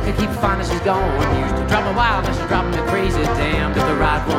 can keep finding she's gone. Used to drive me wild, now she's driving me crazy. Damned if the right one.